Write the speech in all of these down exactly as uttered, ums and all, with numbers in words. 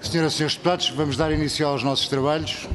Senhoras e senhores deputados, vamos dar início aos nossos trabalhos.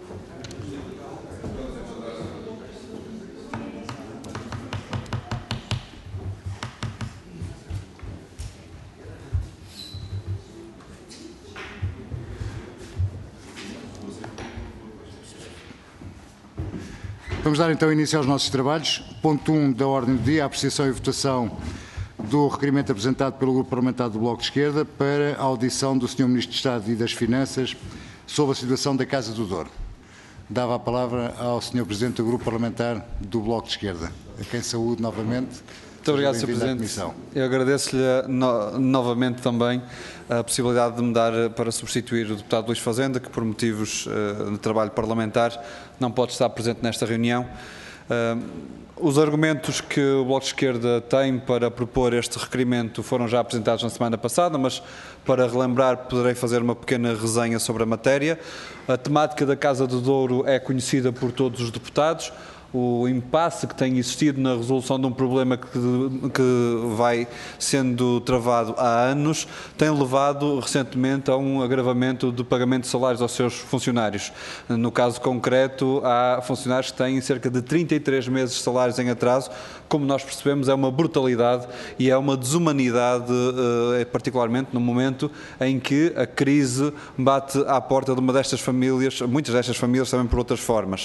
Vamos dar então início aos nossos trabalhos. Ponto um da ordem do dia, a apreciação e votação do requerimento apresentado pelo Grupo Parlamentar do Bloco de Esquerda para a audição do senhor Ministro de Estado e das Finanças sobre a situação da Casa do Douro. Dava a palavra ao senhor Presidente do Grupo Parlamentar do Bloco de Esquerda, a quem saúdo novamente. Muito obrigado, senhor Presidente. Eu agradeço-lhe no, novamente também a possibilidade de me dar para substituir o deputado Luís Fazenda, que por motivos uh, de trabalho parlamentar não pode estar presente nesta reunião. Uh, os argumentos que o Bloco de Esquerda tem para propor este requerimento foram já apresentados na semana passada, mas para relembrar poderei fazer uma pequena resenha sobre a matéria. A temática da Casa do Douro é conhecida por todos os deputados. O impasse que tem existido na resolução de um problema que, que vai sendo travado há anos tem levado recentemente a um agravamento do pagamento de salários aos seus funcionários. No caso concreto, há funcionários que têm cerca de trinta e três meses de salários em atraso. Como nós percebemos, é uma brutalidade e é uma desumanidade, particularmente no momento em que a crise bate à porta de uma destas famílias, muitas destas famílias também por outras formas.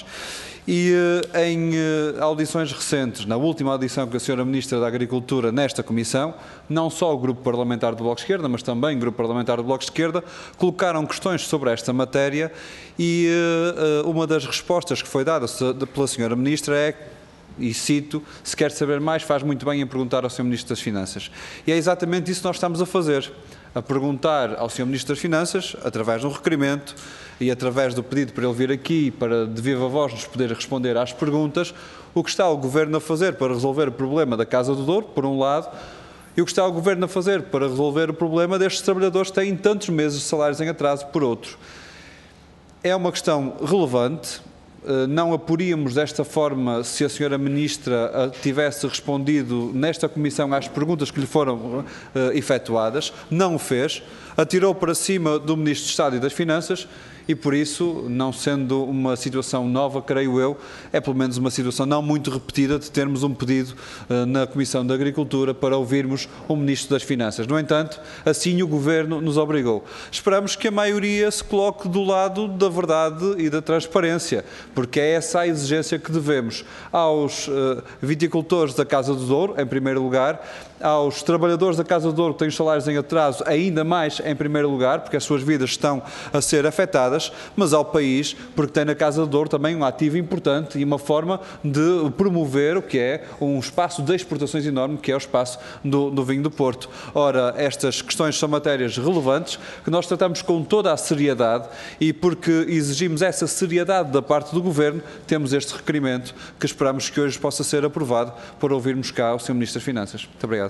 E em audições recentes, na última audição que a senhora Ministra da Agricultura nesta Comissão, não só o Grupo Parlamentar do Bloco de Esquerda, mas também o Grupo Parlamentar do Bloco de Esquerda, colocaram questões sobre esta matéria e uma das respostas que foi dada pela senhora Ministra é, e cito, se quer saber mais, faz muito bem em perguntar ao senhor Ministro das Finanças. E é exatamente isso que nós estamos a fazer, a perguntar ao senhor Ministro das Finanças, através de um requerimento e através do pedido para ele vir aqui para de viva voz nos poder responder às perguntas, o que está o Governo a fazer para resolver o problema da Casa do Douro, por um lado, e o que está o Governo a fazer para resolver o problema destes trabalhadores que têm tantos meses de salários em atraso, por outro. É uma questão relevante. Não a poríamos desta forma se a senhora Ministra tivesse respondido nesta Comissão às perguntas que lhe foram uh, efetuadas, não o fez, atirou para cima do Ministro de Estado e das Finanças e, por isso, não sendo uma situação nova, creio eu, é pelo menos uma situação não muito repetida de termos um pedido uh, na Comissão da Agricultura para ouvirmos o Ministro das Finanças. No entanto, assim o Governo nos obrigou. Esperamos que a maioria se coloque do lado da verdade e da transparência, porque é essa a exigência que devemos aos uh, viticultores da Casa do Douro, em primeiro lugar, aos trabalhadores da Casa do Douro que têm os salários em atraso, ainda mais em primeiro lugar, porque as suas vidas estão a ser afetadas, mas ao país, porque tem na Casa do Douro também um ativo importante e uma forma de promover o que é um espaço de exportações enorme, que é o espaço do, do vinho do Porto. Ora, estas questões são matérias relevantes, que nós tratamos com toda a seriedade e porque exigimos essa seriedade da parte do Governo, temos este requerimento que esperamos que hoje possa ser aprovado para ouvirmos cá o senhor Ministro das Finanças. Muito obrigado.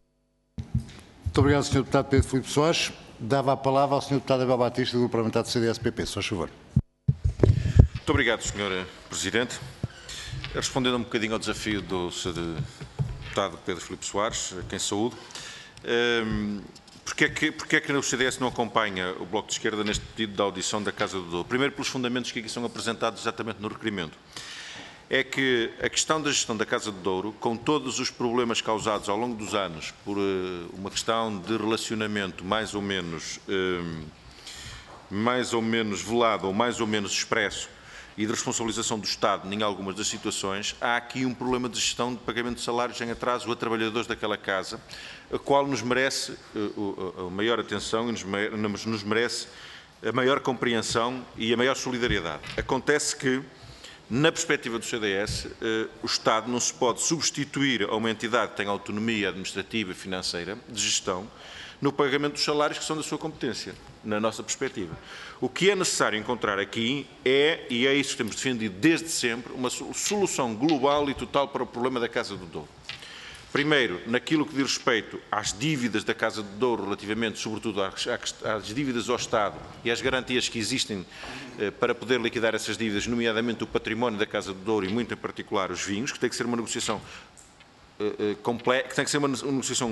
Muito obrigado, senhor Deputado Pedro Filipe Soares. Dava a palavra ao senhor Deputado Abel Batista, do Grupo Parlamentar do C D S P P. Só favor. Muito obrigado, senhor Presidente. Respondendo um bocadinho ao desafio do senhor Deputado Pedro Filipe Soares, a quem saúdo, um, porque, é que, porque é que o C D S não acompanha o Bloco de Esquerda neste pedido da audição da Casa do Douro? Primeiro, pelos fundamentos que aqui são apresentados exatamente no requerimento. É que a questão da gestão da Casa do Douro, com todos os problemas causados ao longo dos anos por uh, uma questão de relacionamento mais ou menos, uh, mais ou menos velado ou mais ou menos expresso e de responsabilização do Estado em algumas das situações, há aqui um problema de gestão de pagamento de salários em atraso a trabalhadores daquela casa, a qual nos merece uh, a maior atenção e nos, nos merece a maior compreensão e a maior solidariedade. Acontece que, na perspectiva do C D S, eh, o Estado não se pode substituir a uma entidade que tem autonomia administrativa e financeira de gestão no pagamento dos salários que são da sua competência, na nossa perspectiva. O que é necessário encontrar aqui é, e é isso que temos defendido desde sempre, uma solução global e total para o problema da Casa do Douro. Primeiro, naquilo que diz respeito às dívidas da Casa do Douro, relativamente, sobretudo, às, às dívidas ao Estado e às garantias que existem eh, para poder liquidar essas dívidas, nomeadamente o património da Casa do Douro e, muito em particular, os vinhos, que tem que ser uma negociação eh, eh, complexa, que tem que ser uma negociação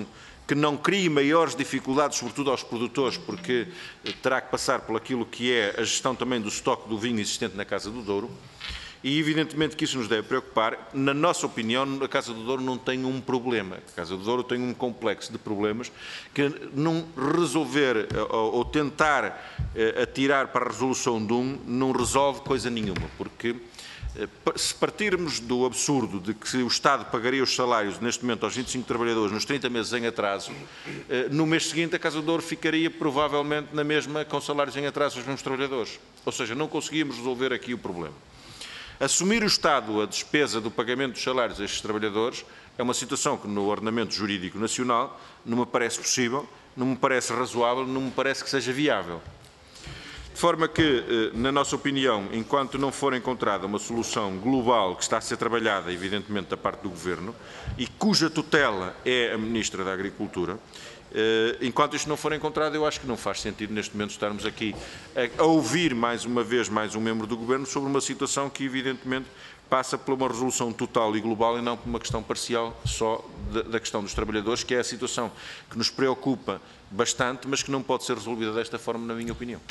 que não crie maiores dificuldades, sobretudo aos produtores, porque terá que passar por aquilo que é a gestão também do estoque do vinho existente na Casa do Douro. E evidentemente que isso nos deve preocupar. Na nossa opinião, a Casa do Douro não tem um problema. A Casa do Douro tem um complexo de problemas que não resolver ou, ou tentar eh, atirar para a resolução de um não resolve coisa nenhuma, porque eh, se partirmos do absurdo de que o Estado pagaria os salários neste momento aos vinte e cinco trabalhadores nos trinta meses em atraso, eh, no mês seguinte a Casa do Douro ficaria provavelmente na mesma com salários em atraso aos mesmos trabalhadores. Ou seja, não conseguíamos resolver aqui o problema. Assumir o Estado a despesa do pagamento dos salários a estes trabalhadores é uma situação que no ordenamento jurídico nacional não me parece possível, não me parece razoável, não me parece que seja viável. De forma que, na nossa opinião, enquanto não for encontrada uma solução global que está a ser trabalhada, evidentemente, da parte do Governo e cuja tutela é a Ministra da Agricultura, enquanto isto não for encontrado, eu acho que não faz sentido neste momento estarmos aqui a ouvir mais uma vez mais um membro do Governo sobre uma situação que evidentemente passa por uma resolução total e global e não por uma questão parcial só da questão dos trabalhadores, que é a situação que nos preocupa bastante, mas que não pode ser resolvida desta forma, na minha opinião.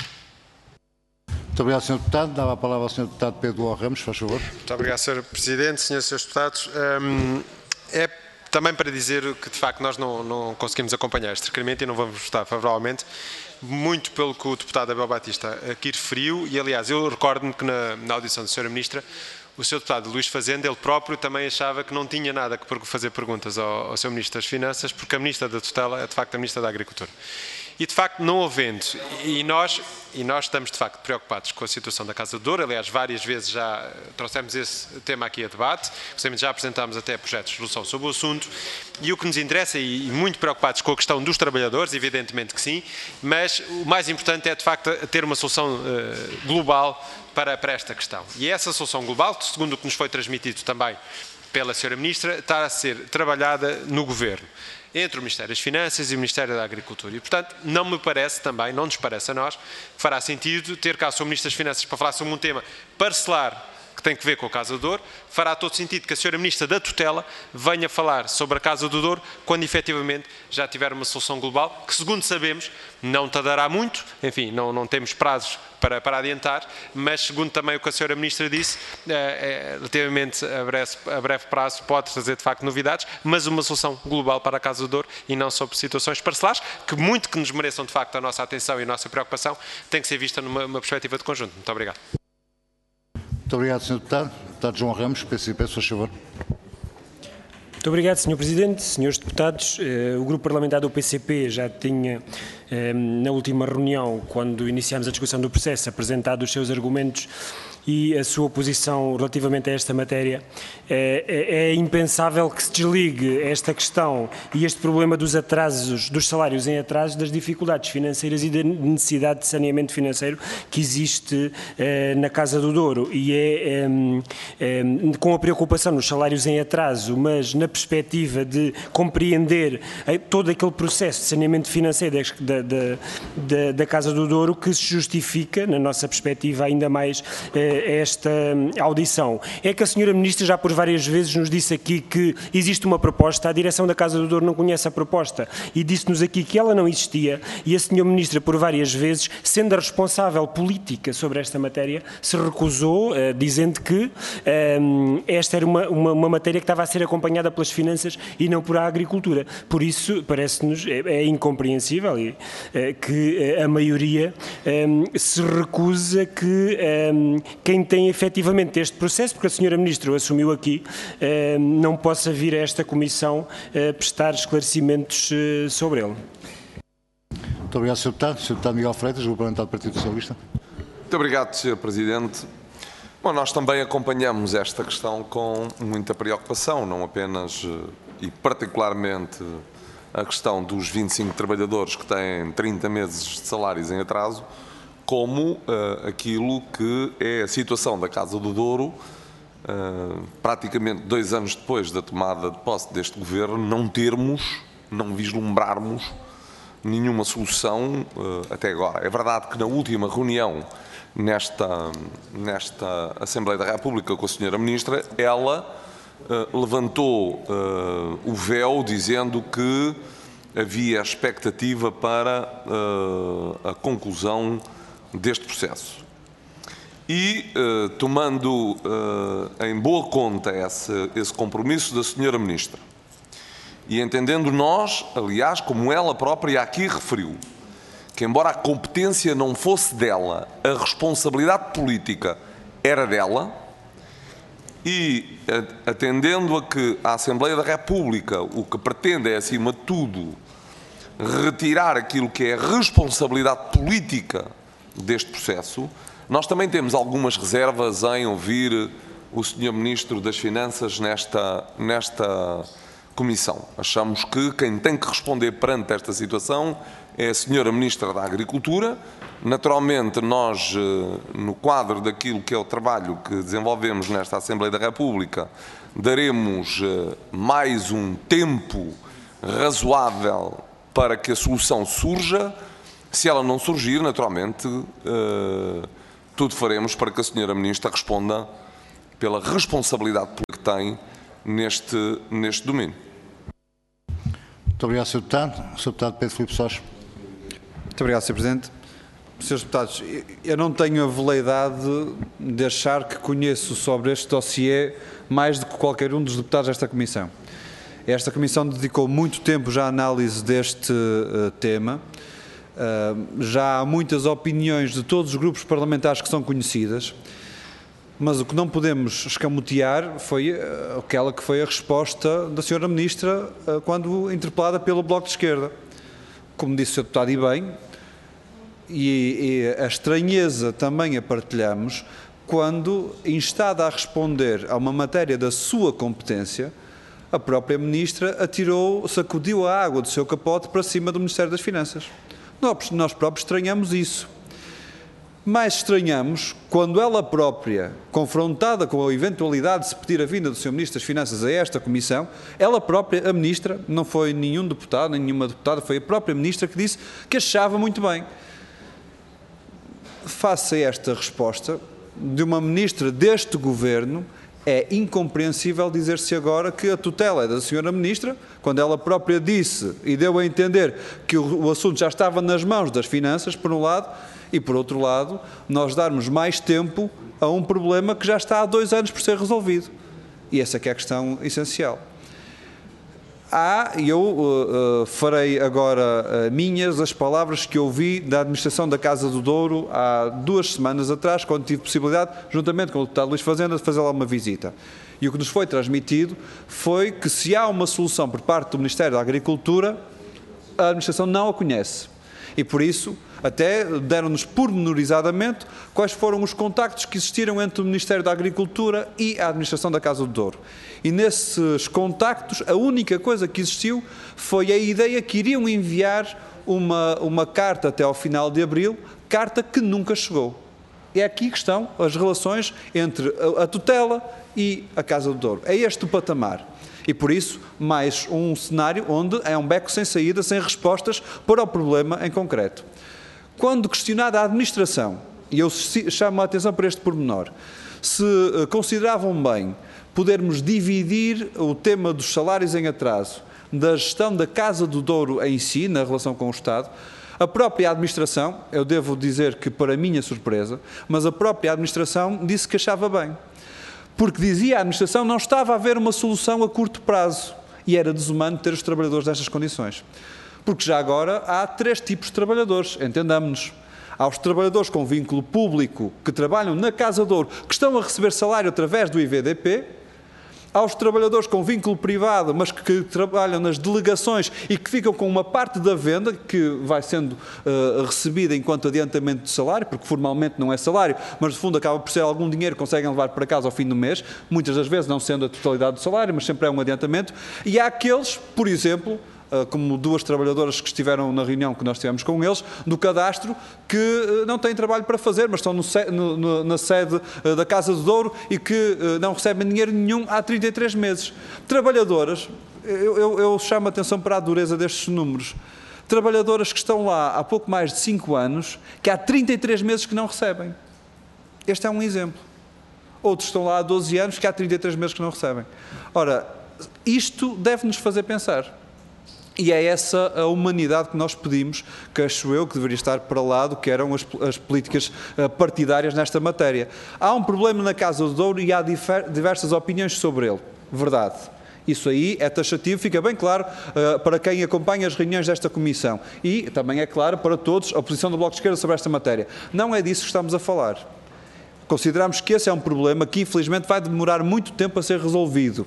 Muito obrigado, senhor Deputado. Dava a palavra ao senhor Deputado Pedro Ó Ramos, faz favor. Muito obrigado, senhor Presidente, senhores e senhores Deputados. Um, é também para dizer que, de facto, nós não, não conseguimos acompanhar este requerimento e não vamos votar favoravelmente, muito pelo que o deputado Abel Batista aqui referiu, e, aliás, eu recordo-me que na, na audição da senhora Ministra, o senhor deputado Luís Fazenda, ele próprio também achava que não tinha nada que fazer perguntas ao, ao senhor Ministro das Finanças, porque a Ministra da Tutela é, de facto, a Ministra da Agricultura. E, de facto, não havendo, e nós, e nós estamos, de facto, preocupados com a situação da Casa do Douro, aliás, várias vezes já trouxemos esse tema aqui a debate, já apresentámos até projetos de resolução sobre o assunto, e o que nos interessa, e muito preocupados com a questão dos trabalhadores, evidentemente que sim, mas o mais importante é, de facto, ter uma solução uh, global para, para esta questão. E essa solução global, segundo o que nos foi transmitido também pela senhora Ministra, está a ser trabalhada no Governo, entre o Ministério das Finanças e o Ministério da Agricultura. E, portanto, não me parece também, não nos parece a nós, que fará sentido ter cá o senhor Ministro das Finanças para falar sobre um tema parcelar que tem que ver com a Casa do Douro. Fará todo sentido que a senhora Ministra da Tutela venha falar sobre a Casa do Douro quando efetivamente já tiver uma solução global, que segundo sabemos não tardará muito, enfim, não, não temos prazos para, para adiantar, mas segundo também o que a senhora Ministra disse, é, é, relativamente a breve, a breve prazo pode trazer de facto novidades, mas uma solução global para a Casa do Douro e não sobre situações parcelares, que muito que nos mereçam de facto a nossa atenção e a nossa preocupação, tem que ser vista numa, numa perspectiva de conjunto. Muito obrigado. Muito obrigado, senhor Deputado. Deputado João Ramos, P C P, se faz favor. Muito obrigado, senhor Presidente, senhores Deputados. O Grupo Parlamentar do P C P já tinha, na última reunião, quando iniciámos a discussão do processo, apresentado os seus argumentos e a sua posição relativamente a esta matéria. É, é, é impensável que se desligue esta questão e este problema dos atrasos, dos salários em atraso, das dificuldades financeiras e da necessidade de saneamento financeiro que existe eh, na Casa do Douro. E é, é, é com a preocupação nos salários em atraso, mas na perspectiva de compreender todo aquele processo de saneamento financeiro da, da, da, da Casa do Douro, que se justifica, na nossa perspectiva, ainda mais eh, esta audição. É que a senhora Ministra já por várias vezes nos disse aqui que existe uma proposta, a direção da Casa do Douro não conhece a proposta e disse-nos aqui que ela não existia e a senhora Ministra por várias vezes, sendo a responsável política sobre esta matéria, se recusou, uh, dizendo que uh, esta era uma, uma, uma matéria que estava a ser acompanhada pelas finanças e não por a agricultura. Por isso, parece-nos, é, é incompreensível e, uh, que uh, a maioria um, se recusa que um, quem tem efetivamente este processo, porque a senhora Ministra o assumiu aqui, eh, não possa vir a esta Comissão eh, prestar esclarecimentos eh, sobre ele. Muito obrigado, senhor Deputado. senhor Deputado Miguel Freitas, Grupo Parlamentar do Partido Socialista. Muito obrigado, senhor Presidente. Bom, nós também acompanhamos esta questão com muita preocupação, não apenas e particularmente a questão dos vinte e cinco trabalhadores que têm trinta meses de salários em atraso, como uh, aquilo que é a situação da Casa do Douro, uh, praticamente dois anos depois da tomada de posse deste Governo, não termos, não vislumbrarmos nenhuma solução uh, até agora. É verdade que na última reunião nesta, nesta Assembleia da República com a senhora Ministra, ela uh, levantou uh, o véu dizendo que havia expectativa para uh, a conclusão deste processo. E, uh, tomando uh, em boa conta esse, esse compromisso da senhora Ministra, e entendendo nós, aliás, como ela própria aqui referiu, que embora a competência não fosse dela, a responsabilidade política era dela, e atendendo a que a Assembleia da República o que pretende é, acima de tudo, retirar aquilo que é a responsabilidade política deste processo, nós também temos algumas reservas em ouvir o senhor Ministro das Finanças nesta, nesta comissão. Achamos que quem tem que responder perante esta situação é a senhora Ministra da Agricultura. Naturalmente, nós, no quadro daquilo que é o trabalho que desenvolvemos nesta Assembleia da República, daremos mais um tempo razoável para que a solução surja. Se ela não surgir, naturalmente, tudo faremos para que a senhora Ministra responda pela responsabilidade que tem neste, neste domínio. Muito obrigado, senhor Deputado. senhor Deputado Pedro Filipe Soares. Muito obrigado, senhor Presidente. senhores Deputados, eu não tenho a veleidade de achar que conheço sobre este dossiê mais do que qualquer um dos deputados desta Comissão. Esta Comissão dedicou muito tempo já à análise deste uh, tema. Uh, já há muitas opiniões de todos os grupos parlamentares que são conhecidas, mas o que não podemos escamotear foi uh, aquela que foi a resposta da senhora Ministra uh, quando interpelada pelo Bloco de Esquerda. Como disse o senhor Deputado e bem, e, e a estranheza também a partilhamos quando, instada a responder a uma matéria da sua competência, a própria Ministra atirou, sacudiu a água do seu capote para cima do Ministério das Finanças. Nós, nós próprios estranhamos isso. Mais estranhamos quando ela própria, confrontada com a eventualidade de se pedir a vinda do senhor Ministro das Finanças a esta Comissão, ela própria, a Ministra, não foi nenhum deputado, nem nenhuma deputada, foi a própria Ministra que disse que achava muito bem. Face a esta resposta de uma Ministra deste Governo, é incompreensível dizer-se agora que a tutela é da senhora Ministra, quando ela própria disse e deu a entender que o, o assunto já estava nas mãos das finanças, por um lado, e por outro lado, nós darmos mais tempo a um problema que já está há dois anos por ser resolvido. E essa é que é a questão essencial. Há, e eu uh, uh, farei agora uh, minhas as palavras que ouvi da administração da Casa do Douro há duas semanas atrás, quando tive possibilidade, juntamente com o deputado Luís Fazenda, de fazer lá uma visita. E o que nos foi transmitido foi que se há uma solução por parte do Ministério da Agricultura, a administração não a conhece. E por isso, até deram-nos pormenorizadamente quais foram os contactos que existiram entre o Ministério da Agricultura e a administração da Casa do Douro. E nesses contactos, a única coisa que existiu foi a ideia que iriam enviar uma, uma carta até ao final de abril, carta que nunca chegou. É aqui que estão as relações entre a, a tutela e a Casa do Douro. É este o patamar. E por isso, mais um cenário onde é um beco sem saída, sem respostas para o problema em concreto. Quando questionada a administração, e eu chamo a atenção para este pormenor, se consideravam bem podermos dividir o tema dos salários em atraso da gestão da Casa do Douro em si, na relação com o Estado, a própria administração, eu devo dizer que para minha surpresa, mas a própria administração disse que achava bem. Porque dizia a administração não estava a haver uma solução a curto prazo e era desumano ter os trabalhadores nestas condições. Porque já agora há três tipos de trabalhadores, entendamos-nos. Há os trabalhadores com vínculo público que trabalham na Casa do Douro, que estão a receber salário através do I V D P. Há os trabalhadores com vínculo privado, mas que, que trabalham nas delegações e que ficam com uma parte da venda que vai sendo uh, recebida enquanto adiantamento de salário, porque formalmente não é salário, mas no fundo acaba por ser algum dinheiro que conseguem levar para casa ao fim do mês, muitas das vezes não sendo a totalidade do salário, mas sempre é um adiantamento. E há aqueles, por exemplo, como duas trabalhadoras que estiveram na reunião que nós tivemos com eles, do cadastro, que não têm trabalho para fazer, mas estão no, no, na sede da Casa do Douro e que não recebem dinheiro nenhum há trinta e três meses. Trabalhadoras, eu, eu, eu chamo a atenção para a dureza destes números, trabalhadoras que estão lá há pouco mais de cinco anos, que há trinta e três meses que não recebem. Este é um exemplo. Outros estão lá há doze anos, que há trinta e três meses que não recebem. Ora, isto deve-nos fazer pensar. E é essa a humanidade que nós pedimos, que acho eu que deveria estar para lá do que eram as, as políticas partidárias nesta matéria. Há um problema na Casa do Douro e há difer, diversas opiniões sobre ele, verdade. Isso aí é taxativo, fica bem claro uh, para quem acompanha as reuniões desta Comissão e também é claro para todos a posição do Bloco de Esquerda sobre esta matéria. Não é disso que estamos a falar. Consideramos que esse é um problema que infelizmente vai demorar muito tempo a ser resolvido.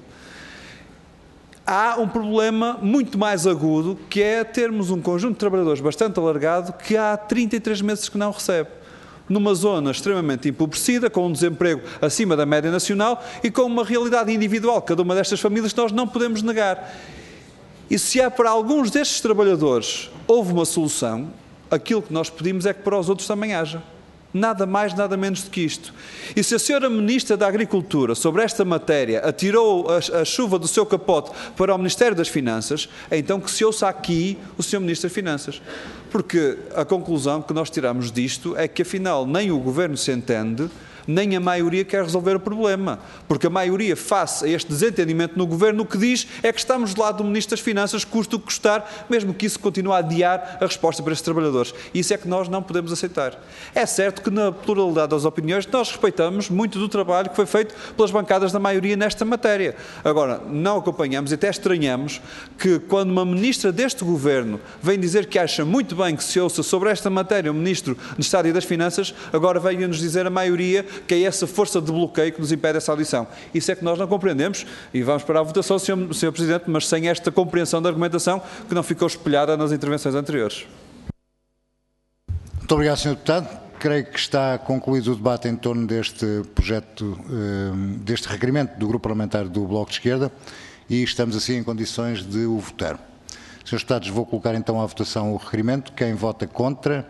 Há um problema muito mais agudo, que é termos um conjunto de trabalhadores bastante alargado que há trinta e três meses que não recebe. Numa zona extremamente empobrecida, com um desemprego acima da média nacional e com uma realidade individual de cada uma destas famílias que nós não podemos negar. E se há para alguns destes trabalhadores houve uma solução, aquilo que nós pedimos é que para os outros também haja. Nada mais, nada menos do que isto. E se a senhora Ministra da Agricultura, sobre esta matéria, atirou a, a chuva do seu capote para o Ministério das Finanças, então que se ouça aqui o senhor Ministro das Finanças. Porque a conclusão que nós tiramos disto é que, afinal, nem o Governo se entende, nem a maioria quer resolver o problema. Porque a maioria, face a este desentendimento no Governo, o que diz é que estamos do lado do Ministro das Finanças, custe o que custar, mesmo que isso continue a adiar a resposta para estes trabalhadores. Isso é que nós não podemos aceitar. É certo que, na pluralidade das opiniões, nós respeitamos muito do trabalho que foi feito pelas bancadas da maioria nesta matéria. Agora, não acompanhamos e até estranhamos que, quando uma Ministra deste Governo vem dizer que acha muito bem que se ouça sobre esta matéria o Ministro do Estado e das Finanças, agora venha-nos dizer a maioria que é essa força de bloqueio que nos impede essa audição. Isso é que nós não compreendemos e vamos para a votação, senhor, senhor Presidente, mas sem esta compreensão da argumentação que não ficou espelhada nas intervenções anteriores. Muito obrigado, senhor Deputado. Creio que está concluído o debate em torno deste projeto, deste requerimento do Grupo Parlamentar do Bloco de Esquerda e estamos assim em condições de o votar. Senhores Deputados, vou colocar então à votação o requerimento. Quem vota contra?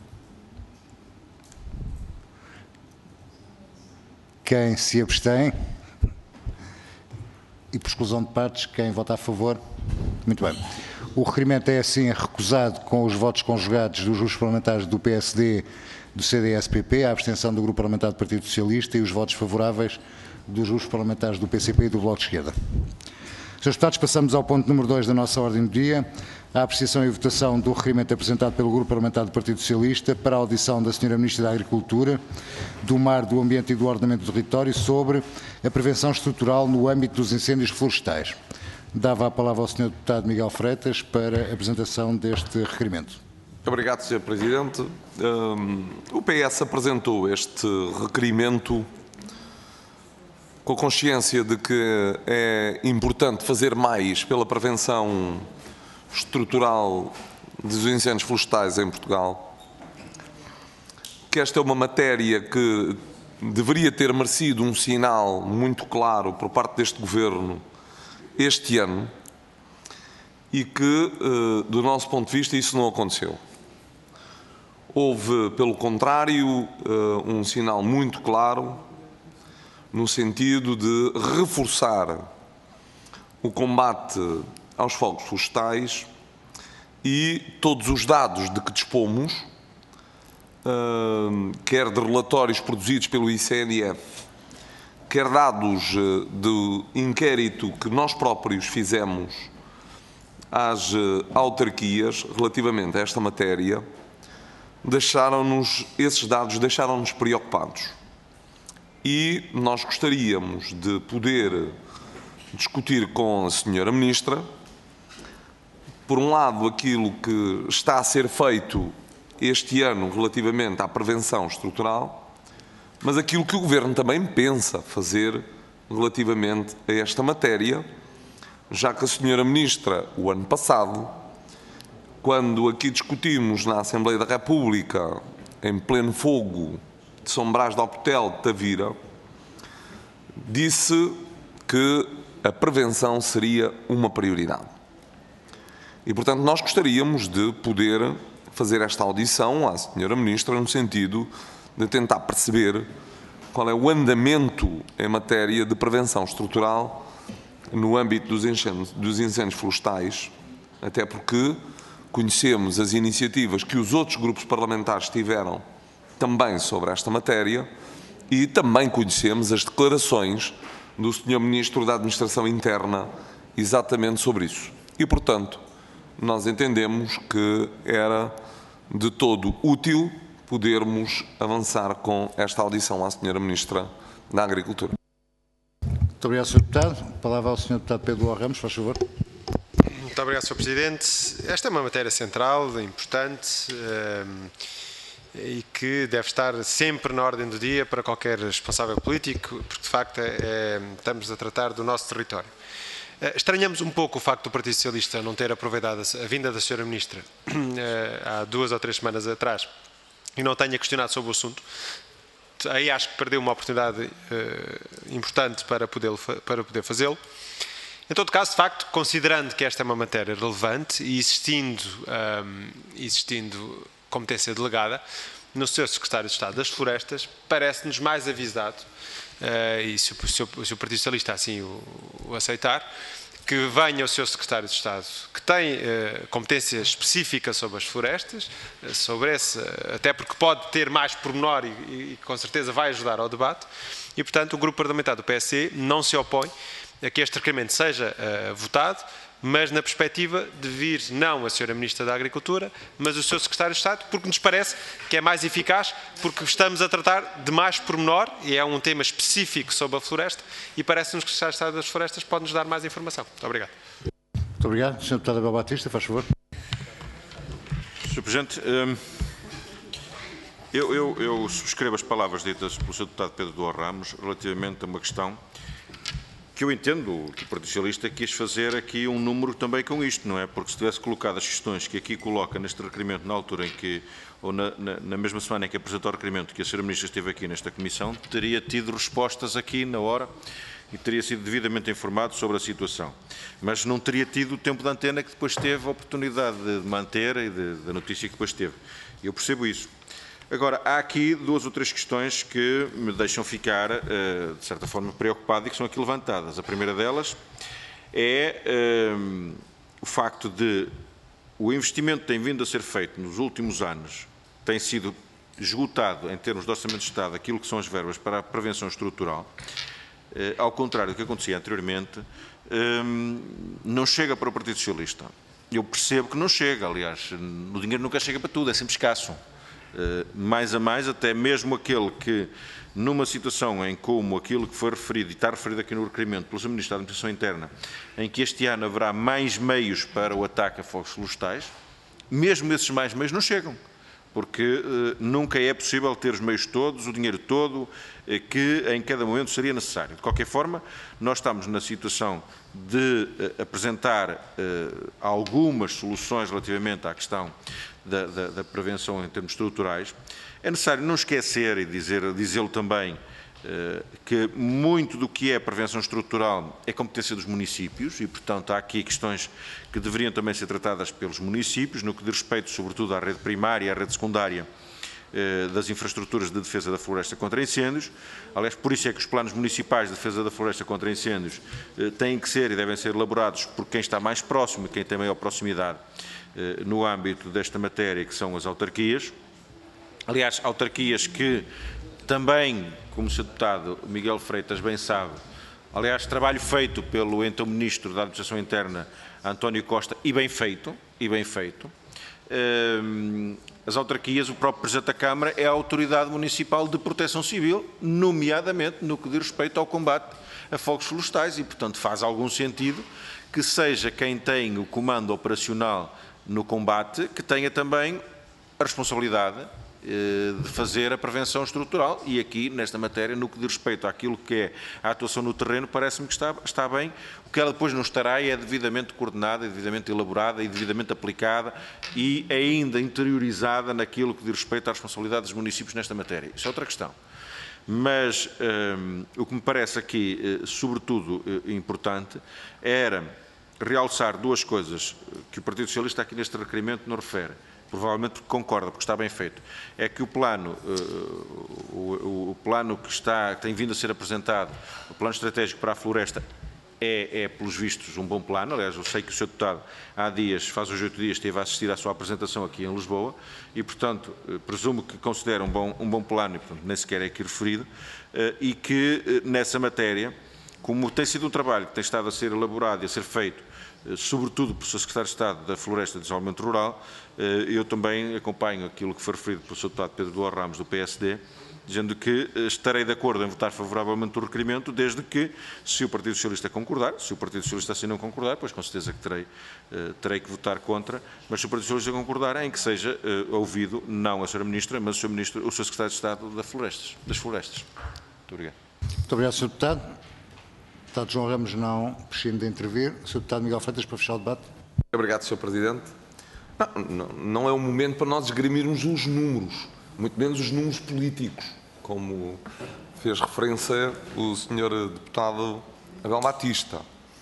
Quem se abstém? E por exclusão de partes, quem vota a favor? Muito bem. O requerimento é assim recusado com os votos conjugados dos grupos parlamentares do P S D, do C D S P P, a abstenção do Grupo Parlamentar do Partido Socialista e os votos favoráveis dos grupos parlamentares do P C P e do Bloco de Esquerda. Senhores Deputados, passamos ao ponto número dois da nossa ordem do dia, a apreciação e votação do requerimento apresentado pelo Grupo Parlamentar do Partido Socialista para a audição da senhora Ministra da Agricultura, do Mar, do Ambiente e do Ordenamento do Território sobre a prevenção estrutural no âmbito dos incêndios florestais. Dava a palavra ao senhor Deputado Miguel Freitas para a apresentação deste requerimento. Obrigado, senhor Presidente. Um, o P S apresentou este requerimento com a consciência de que é importante fazer mais pela prevenção estrutural dos incêndios florestais em Portugal, que esta é uma matéria que deveria ter merecido um sinal muito claro por parte deste Governo este ano e que, do nosso ponto de vista, isso não aconteceu. Houve, pelo contrário, um sinal muito claro no sentido de reforçar o combate aos fogos florestais e todos os dados de que dispomos, quer de relatórios produzidos pelo I C N F, quer dados do inquérito que nós próprios fizemos às autarquias relativamente a esta matéria, deixaram-nos, esses dados deixaram-nos preocupados. E nós gostaríamos de poder discutir com a senhora Ministra, por um lado, aquilo que está a ser feito este ano relativamente à prevenção estrutural, mas aquilo que o Governo também pensa fazer relativamente a esta matéria, já que a senhora Ministra, o ano passado, quando aqui discutimos na Assembleia da República, em pleno fogo de São Brás de Alpotel, de Tavira, disse que a prevenção seria uma prioridade. E, portanto, nós gostaríamos de poder fazer esta audição à senhora Ministra no sentido de tentar perceber qual é o andamento em matéria de prevenção estrutural no âmbito dos incêndios, dos incêndios florestais, até porque conhecemos as iniciativas que os outros grupos parlamentares tiveram também sobre esta matéria e também conhecemos as declarações do senhor Ministro da Administração Interna exatamente sobre isso. E, portanto, nós entendemos que era de todo útil podermos avançar com esta audição à senhora Ministra da Agricultura. Muito obrigado, senhor Deputado. A palavra ao senhor Deputado Pedro Loa Ramos, faz favor. Muito obrigado, senhor Presidente. Esta é uma matéria central, importante um, e que deve estar sempre na ordem do dia para qualquer responsável político, porque de facto é, é, estamos a tratar do nosso território. Estranhamos um pouco o facto do Partido Socialista não ter aproveitado a vinda da senhora Ministra há duas ou três semanas atrás e não tenha questionado sobre o assunto. Aí acho que perdeu uma oportunidade uh, importante para poder, para poder fazê-lo. Em todo caso, de facto, considerando que esta é uma matéria relevante e existindo, um, existindo competência delegada no senhor Secretário de Estado das Florestas, parece-nos mais avisado, uh, e se o, se, o, se o Partido Socialista assim o, o aceitar, que venha o senhor Secretário de Estado, que tem uh, competência específica sobre as florestas, uh, sobre esse, uh, até porque pode ter mais pormenor e, e, e com certeza vai ajudar ao debate, e portanto o Grupo Parlamentar do P S C não se opõe a que este requerimento seja uh, votado, mas na perspectiva de vir não a senhora Ministra da Agricultura, mas o seu Secretário de Estado, porque nos parece que é mais eficaz, porque estamos a tratar de mais pormenor, e é um tema específico sobre a floresta, e parece-nos que o Secretário de Estado das Florestas pode nos dar mais informação. Muito obrigado. Muito obrigado. senhor Deputado Abel Batista, faz favor. senhor Presidente, eu, eu, eu subscrevo as palavras ditas pelo senhor Deputado Pedro Loa Ramos relativamente a uma questão que eu entendo que o Partido Socialista quis fazer aqui um número também com isto, não é? Porque se tivesse colocado as questões que aqui coloca neste requerimento na altura em que, ou na, na, na mesma semana em que apresentou o requerimento, que a senhora Ministra esteve aqui nesta Comissão, teria tido respostas aqui na hora e teria sido devidamente informado sobre a situação. Mas não teria tido o tempo de antena que depois teve a oportunidade de manter e de, da notícia que depois teve. Eu percebo isso. Agora, há aqui duas ou três questões que me deixam ficar, de certa forma, preocupado e que são aqui levantadas. A primeira delas é um, o facto de o investimento que tem vindo a ser feito nos últimos anos tem sido esgotado em termos de Orçamento de Estado aquilo que são as verbas para a prevenção estrutural, uh, ao contrário do que acontecia anteriormente, um, não chega para o Partido Socialista. Eu percebo que não chega, aliás, o dinheiro nunca chega para tudo, é sempre escasso. Uh, mais a mais, até mesmo aquele que, numa situação em como aquilo que foi referido, e está referido aqui no requerimento pelo senhor Ministro da Administração Interna, em que este ano haverá mais meios para o ataque a fogos florestais, mesmo esses mais meios não chegam, porque uh, nunca é possível ter os meios todos, o dinheiro todo, uh, que em cada momento seria necessário. De qualquer forma, nós estamos na situação de uh, apresentar uh, algumas soluções relativamente à questão Da, da, da prevenção em termos estruturais. É necessário não esquecer e dizer, dizê-lo também eh, que muito do que é a prevenção estrutural é competência dos municípios e, portanto, há aqui questões que deveriam também ser tratadas pelos municípios, no que diz respeito, sobretudo, à rede primária e à rede secundária eh, das infraestruturas de defesa da floresta contra incêndios. Aliás, por isso é que os planos municipais de defesa da floresta contra incêndios eh, têm que ser e devem ser elaborados por quem está mais próximo, quem tem maior proximidade no âmbito desta matéria, que são as autarquias. Aliás, autarquias que também, como o senhor Deputado Miguel Freitas bem sabe, aliás, trabalho feito pelo então Ministro da Administração Interna, António Costa, e bem feito, e bem feito. As autarquias, o próprio Presidente da Câmara, é a Autoridade Municipal de Proteção Civil, nomeadamente no que diz respeito ao combate a fogos florestais, e, portanto, faz algum sentido que seja quem tem o comando operacional no combate, que tenha também a responsabilidade eh, de fazer a prevenção estrutural, e aqui, nesta matéria, no que diz respeito àquilo que é a atuação no terreno, parece-me que está, está bem. O que ela depois não estará é devidamente coordenada, é devidamente elaborada e devidamente aplicada e ainda interiorizada naquilo que diz respeito à responsabilidade dos municípios nesta matéria. Isso é outra questão. Mas um, o que me parece aqui, sobretudo, importante, era realçar duas coisas que o Partido Socialista aqui neste requerimento não refere, provavelmente porque concorda, porque está bem feito. É que o plano, uh, o, o plano que, está, que tem vindo a ser apresentado, o plano estratégico para a floresta, é, é, pelos vistos, um bom plano. Aliás, eu sei que o senhor Deputado, há dias, faz uns oito dias, esteve a assistir à sua apresentação aqui em Lisboa e, portanto, presumo que considera um bom, um bom plano, e, portanto, nem sequer é aqui referido, e que, nessa matéria, como tem sido um trabalho que tem estado a ser elaborado e a ser feito sobretudo pelo senhor Secretário de Estado da Floresta e Desenvolvimento Rural. Eu também acompanho aquilo que foi referido pelo senhor Deputado Pedro Duarte Ramos, do P S D, dizendo que estarei de acordo em votar favoravelmente o requerimento, desde que, se o Partido Socialista concordar, se o Partido Socialista assim não concordar, pois com certeza que terei, terei que votar contra, mas se o Partido Socialista concordar, em que seja ouvido, não a senhora Ministra, mas o senhor Ministro, o senhor Secretário de Estado das Florestas. Das Florestas. Muito obrigado. Muito obrigado, senhor Deputado. O Deputado João Ramos não prescinde de intervir. O senhor Deputado Miguel Freitas, para fechar o debate. Obrigado, senhor Presidente. Não, não, não é o momento para nós esgrimirmos os números, muito menos os números políticos, como fez referência o senhor Deputado Abel Batista.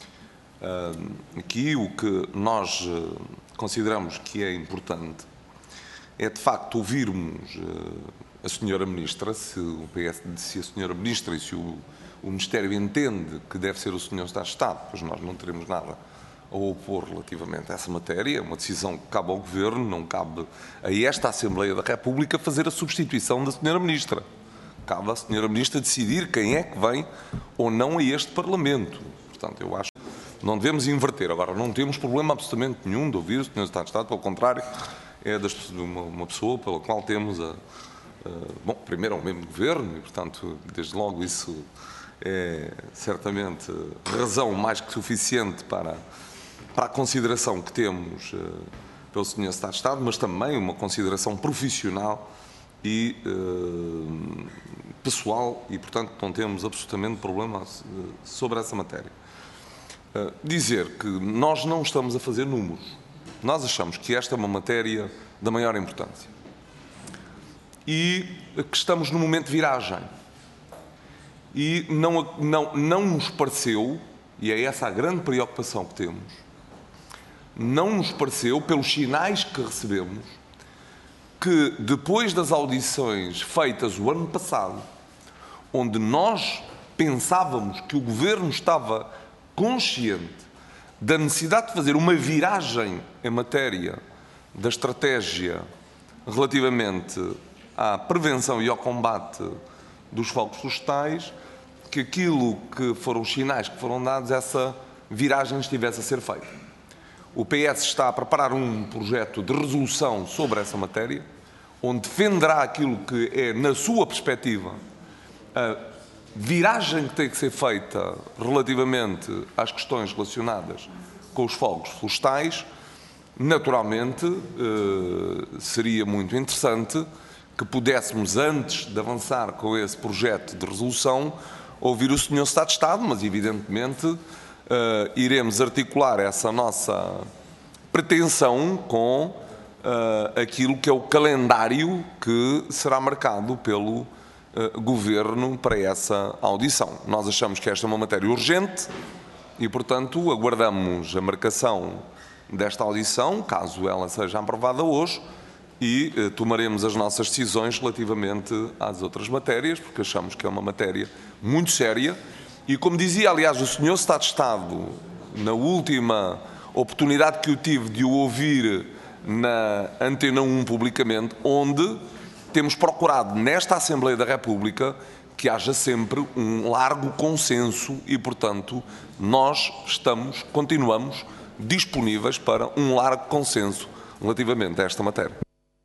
Aqui o que nós consideramos que é importante é, de facto, ouvirmos a senhora Ministra, se, o P S, se a senhora Ministra e se o, o Ministério entende que deve ser o senhor Secretário de Estado, pois nós não teremos nada a opor relativamente a essa matéria. É uma decisão que cabe ao Governo, não cabe a esta Assembleia da República fazer a substituição da senhora Ministra. Cabe à senhora Ministra decidir quem é que vem ou não a este Parlamento. Portanto, eu acho que não devemos inverter. Agora, não temos problema absolutamente nenhum de ouvir o senhor Secretário de Estado, pelo contrário, é das, uma, uma pessoa pela qual temos a, a... Bom, primeiro é o mesmo Governo e, portanto, desde logo isso é certamente razão mais que suficiente para, para a consideração que temos uh, pelo senhor Secretário de Estado, mas também uma consideração profissional e uh, pessoal e, portanto, não temos absolutamente problema uh, sobre essa matéria. Uh, dizer que nós não estamos a fazer números. Nós achamos que esta é uma matéria da maior importância e que estamos num momento de viragem. E não, não, não nos pareceu, e é essa a grande preocupação que temos, não nos pareceu, pelos sinais que recebemos, que depois das audições feitas o ano passado, onde nós pensávamos que o Governo estava consciente da necessidade de fazer uma viragem em matéria da estratégia relativamente à prevenção e ao combate dos fogos florestais, que aquilo que foram os sinais que foram dados, essa viragem estivesse a ser feita. O P S está a preparar um projeto de resolução sobre essa matéria, onde defenderá aquilo que é, na sua perspectiva, a viragem que tem que ser feita relativamente às questões relacionadas com os fogos florestais. Naturalmente, eh, seria muito interessante que pudéssemos, antes de avançar com esse projeto de resolução, ouvir o senhor Secretário de Estado, mas evidentemente eh, iremos articular essa nossa pretensão com eh, aquilo que é o calendário que será marcado pelo Uh, Governo para essa audição. Nós achamos que esta é uma matéria urgente e, portanto, aguardamos a marcação desta audição, caso ela seja aprovada hoje, e uh, tomaremos as nossas decisões relativamente às outras matérias, porque achamos que é uma matéria muito séria e, como dizia, aliás, o senhor Secretário de Estado, na última oportunidade que eu tive de o ouvir na Antena um publicamente, onde temos procurado nesta Assembleia da República que haja sempre um largo consenso e, portanto, nós estamos, continuamos disponíveis para um largo consenso relativamente a esta matéria.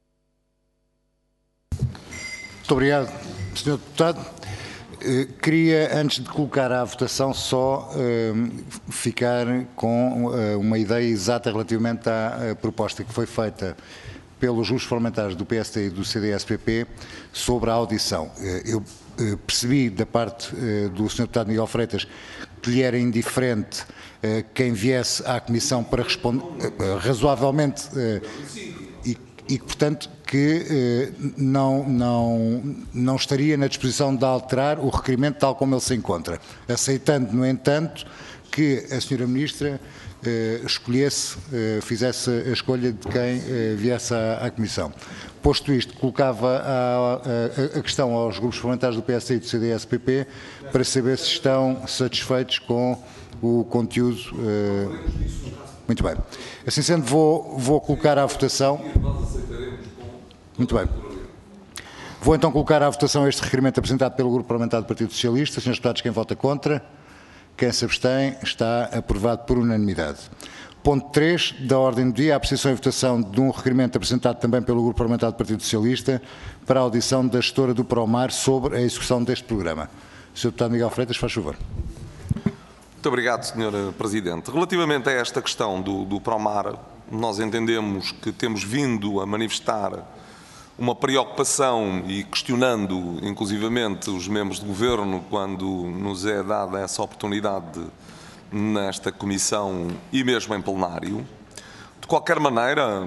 Muito obrigado, senhor Deputado. Queria, antes de colocar à votação, só uh, ficar com uh, uma ideia exata relativamente à proposta que foi feita pelos grupos parlamentares do P S D e do C D S P P sobre a audição. Eu percebi da parte do senhor Deputado Miguel Freitas que lhe era indiferente quem viesse à Comissão para responder razoavelmente e, e portanto, que não, não, não estaria na disposição de alterar o requerimento tal como ele se encontra, aceitando, no entanto, que a senhora Ministra Uh, escolhesse, uh, fizesse a escolha de quem uh, viesse à, à Comissão. Posto isto, colocava a, a, a questão aos grupos parlamentares do P S D e do C D S P P para saber se estão satisfeitos com o conteúdo. Uh... Muito bem. Assim sendo, vou, vou colocar à votação. Muito bem. Vou então colocar à votação este requerimento apresentado pelo Grupo Parlamentar do Partido Socialista. Senhores deputados, quem vota contra? Quem se abstém está aprovado por unanimidade. Ponto três da ordem do dia, a apreciação e votação de um requerimento apresentado também pelo Grupo Parlamentar do Partido Socialista para a audição da gestora do Promar sobre a execução deste programa. senhor Deputado Miguel Freitas, faz favor. Muito obrigado, senhor Presidente. Relativamente a esta questão do, do Promar, nós entendemos que temos vindo a manifestar uma preocupação e questionando, inclusivamente, os membros do Governo quando nos é dada essa oportunidade nesta Comissão e mesmo em plenário. De qualquer maneira,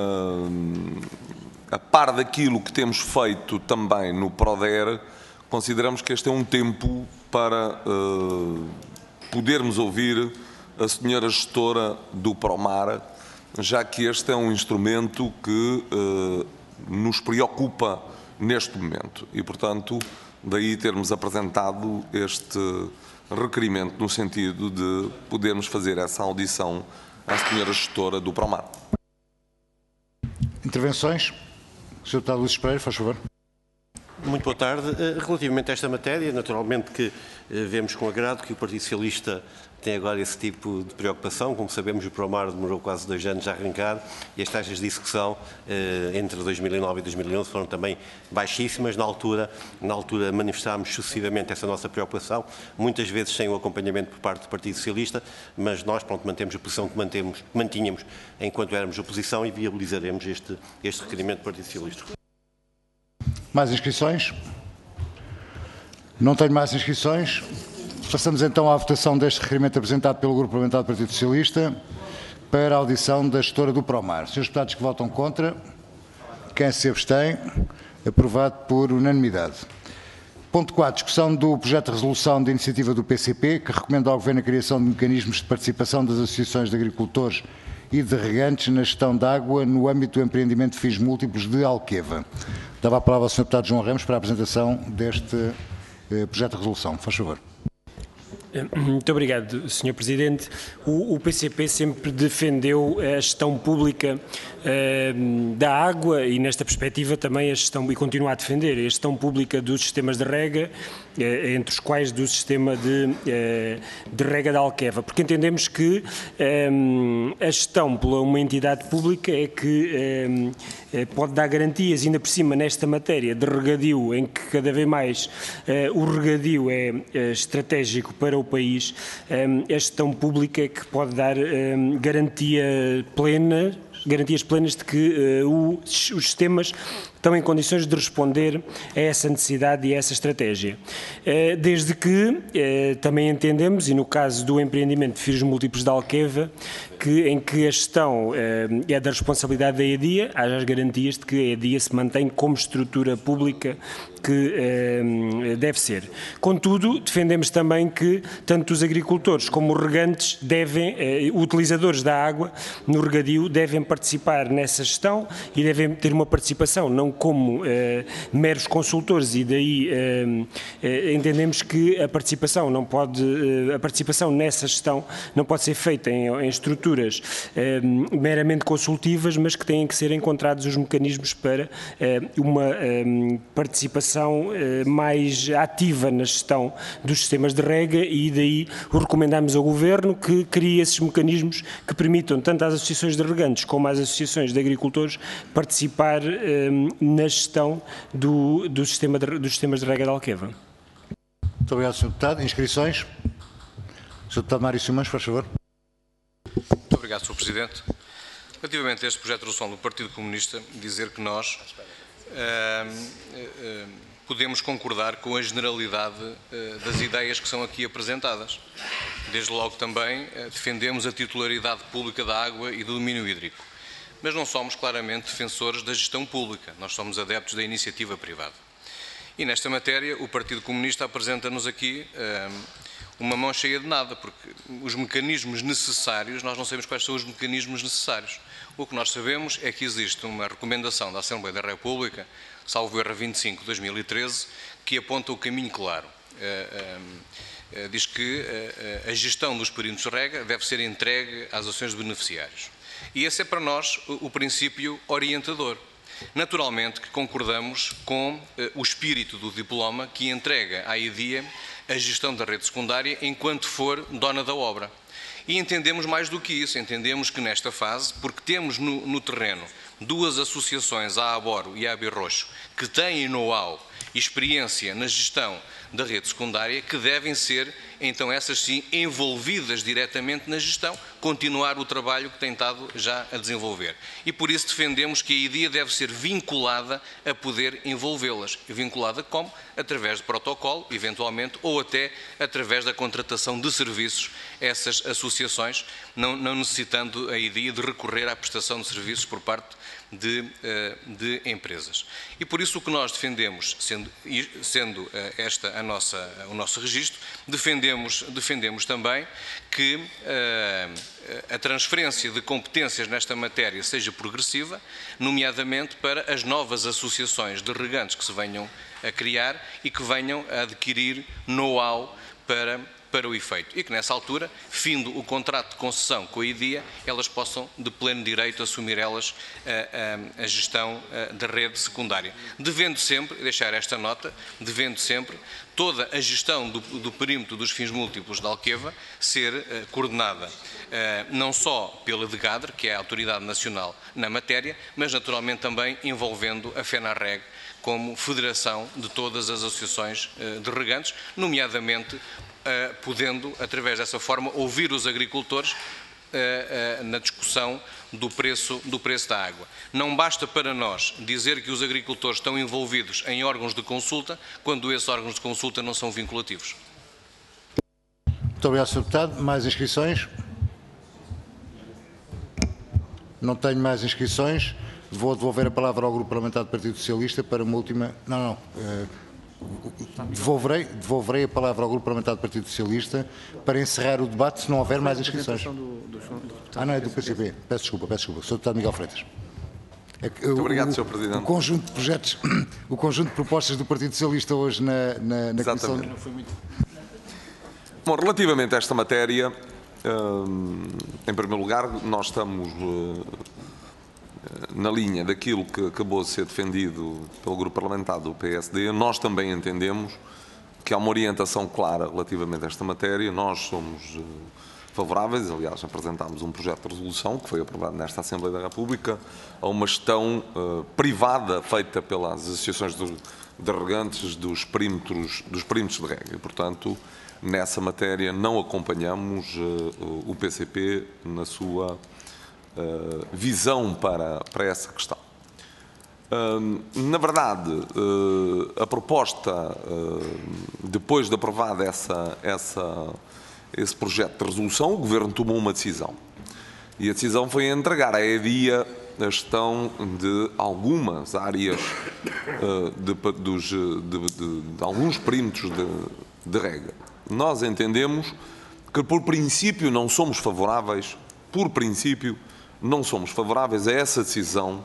a par daquilo que temos feito também no PRODER, consideramos que este é um tempo para podermos ouvir a senhora gestora do Promar, já que este é um instrumento que nos preocupa neste momento e, portanto, daí termos apresentado este requerimento no sentido de podermos fazer essa audição à senhora gestora do Promar. Intervenções? senhor Deputado Luís Pereira, faz favor. Muito boa tarde. Relativamente a esta matéria, naturalmente que vemos com agrado que o Partido Socialista tem agora esse tipo de preocupação. Como sabemos, o Promar demorou quase dois anos a arrancar e as taxas de execução entre dois mil e nove e dois mil e onze foram também baixíssimas. Na altura, na altura manifestámos sucessivamente essa nossa preocupação, muitas vezes sem o acompanhamento por parte do Partido Socialista, mas nós, pronto, mantemos a posição que mantemos, mantínhamos enquanto éramos oposição e viabilizaremos este, este requerimento do Partido Socialista. Mais inscrições? Não tenho mais inscrições. Passamos então à votação deste requerimento apresentado pelo Grupo Parlamentar do Partido Socialista para a audição da gestora do Promar. Senhores deputados que votam contra, quem se abstém, aprovado por unanimidade. Ponto quatro. Discussão do projeto de resolução de iniciativa do P C P, que recomenda ao Governo a criação de mecanismos de participação das associações de agricultores e de regantes na gestão de água no âmbito do empreendimento de fins múltiplos de Alqueva. Dava a palavra ao senhor Deputado João Ramos para a apresentação deste eh, projeto de resolução. Faz favor. Muito obrigado, senhor Presidente. O, o P C P sempre defendeu a gestão pública uh, da água e, nesta perspectiva, também a gestão, e continua a defender, a gestão pública dos sistemas de rega, uh, entre os quais do sistema de, uh, de rega da Alqueva, porque entendemos que um, a gestão por uma entidade pública é que um, pode dar garantias, ainda por cima, nesta matéria de regadio, em que cada vez mais uh, o regadio é uh, estratégico para o país, um, a gestão pública que pode dar um, garantia plena, garantias plenas de que uh, o, os sistemas estão em condições de responder a essa necessidade e a essa estratégia. Uh, desde que uh, também entendemos, e no caso do empreendimento de fins múltiplos de Alqueva, que, em que a gestão uh, é da responsabilidade da EDIA, haja as garantias de que a EDIA se mantém como estrutura pública que uh, deve ser. Contudo, defendemos também que tanto os agricultores como os regantes devem, uh, utilizadores da água no regadio, devem participar nessa gestão e devem ter uma participação, não como uh, meros consultores, e daí uh, uh, entendemos que a participação não pode, uh, a participação nessa gestão não pode ser feita em, em estruturas uh, meramente consultivas, mas que têm que ser encontrados os mecanismos para uh, uma uh, participação mais ativa na gestão dos sistemas de rega, e daí o recomendamos ao Governo que crie esses mecanismos que permitam tanto às associações de regantes como às associações de agricultores participar um, na gestão do, do sistema de, dos sistemas de rega de Alqueva. Muito obrigado, senhor Deputado. Inscrições? senhor Deputado Mário Simões, faz favor. Muito obrigado, senhor Presidente. Relativamente a este projeto de resolução do Partido Comunista, dizer que nós Uh, uh, podemos concordar com a generalidade uh, das ideias que são aqui apresentadas. Desde logo também uh, defendemos a titularidade pública da água e do domínio hídrico. Mas não somos claramente defensores da gestão pública, nós somos adeptos da iniciativa privada. E nesta matéria o Partido Comunista apresenta-nos aqui uh, uma mão cheia de nada, porque os mecanismos necessários, nós não sabemos quais são os mecanismos necessários. O que nós sabemos é que existe uma recomendação da Assembleia da República, salvo erro vinte e cinco de dois mil e treze, que aponta o caminho claro. Uh, uh, uh, diz que uh, uh, a gestão dos perímetros de rega deve ser entregue às ações de beneficiários. E esse é para nós o, o princípio orientador. Naturalmente que concordamos com uh, o espírito do diploma que entrega à EDIA a gestão da rede secundária enquanto for dona da obra. E entendemos mais do que isso, entendemos que nesta fase, porque temos no, no terreno duas associações, a Aboro e a Abirrocho, que têm know-how e experiência na gestão da rede secundária, que devem ser, então essas sim, envolvidas diretamente na gestão, continuar o trabalho que têm estado já a desenvolver. E por isso defendemos que a I D I A deve ser vinculada a poder envolvê-las. Vinculada como? Através de protocolo, eventualmente, ou até através da contratação de serviços, essas associações, não, não necessitando a I D I A de recorrer à prestação de serviços por parte de, de empresas. E por isso o que nós defendemos, sendo, sendo esta a nossa, o nosso registro, defendemos, defendemos também que uh, a transferência de competências nesta matéria seja progressiva, nomeadamente para as novas associações de regantes que se venham a criar e que venham a adquirir know-how para para o efeito, e que nessa altura, findo o contrato de concessão com a I D I A, elas possam de pleno direito assumir elas a, a, a gestão da rede secundária, devendo sempre, deixar esta nota, devendo sempre toda a gestão do, do perímetro dos fins múltiplos da Alqueva ser uh, coordenada uh, não só pela DEGADRE, que é a autoridade nacional na matéria, mas naturalmente também envolvendo a FENARREG como federação de todas as associações uh, de regantes, nomeadamente Uh, podendo, através dessa forma, ouvir os agricultores uh, uh, na discussão do preço, do preço da água. Não basta para nós dizer que os agricultores estão envolvidos em órgãos de consulta, quando esses órgãos de consulta não são vinculativos. Muito obrigado, senhor Deputado. Mais inscrições? Não tenho mais inscrições. Vou devolver a palavra ao Grupo Parlamentar do Partido Socialista para uma última... Não, não. Uh... Devolverei, devolverei a palavra ao Grupo Parlamentar do Partido Socialista para encerrar o debate se não houver mais inscrições. Ah, não, é do P C P. Peço desculpa, peço desculpa. senhor Deputado Miguel Freitas. É que, Muito o, obrigado, o, senhor Presidente. O conjunto de projetos, o conjunto de propostas do Partido Socialista hoje na, na, na Comissão... Não foi muito... Bom, relativamente a esta matéria, hum, em primeiro lugar, nós estamos... Hum, na linha daquilo que acabou de ser defendido pelo Grupo Parlamentar do P S D, nós também entendemos que há uma orientação clara relativamente a esta matéria. Nós somos favoráveis, aliás, apresentámos um projeto de resolução que foi aprovado nesta Assembleia da República a uma gestão uh, privada feita pelas associações de, de regantes dos perímetros, dos perímetros de rega. E, portanto, nessa matéria não acompanhamos uh, o P C P na sua Uh, visão para, para essa questão. Uh, na verdade, uh, a proposta, uh, depois de aprovada essa, essa, esse projeto de resolução, o Governo tomou uma decisão. E a decisão foi entregar à E D I A a gestão de algumas áreas, uh, de, dos, de, de, de alguns perímetros de, de rega. Nós entendemos que, por princípio, não somos favoráveis, por princípio, não somos favoráveis a essa decisão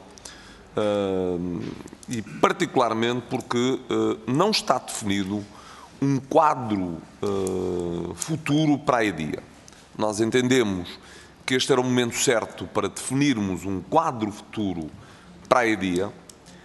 uh, e particularmente porque uh, não está definido um quadro uh, futuro para a E D I A. Nós entendemos que este era o momento certo para definirmos um quadro futuro para a E D I A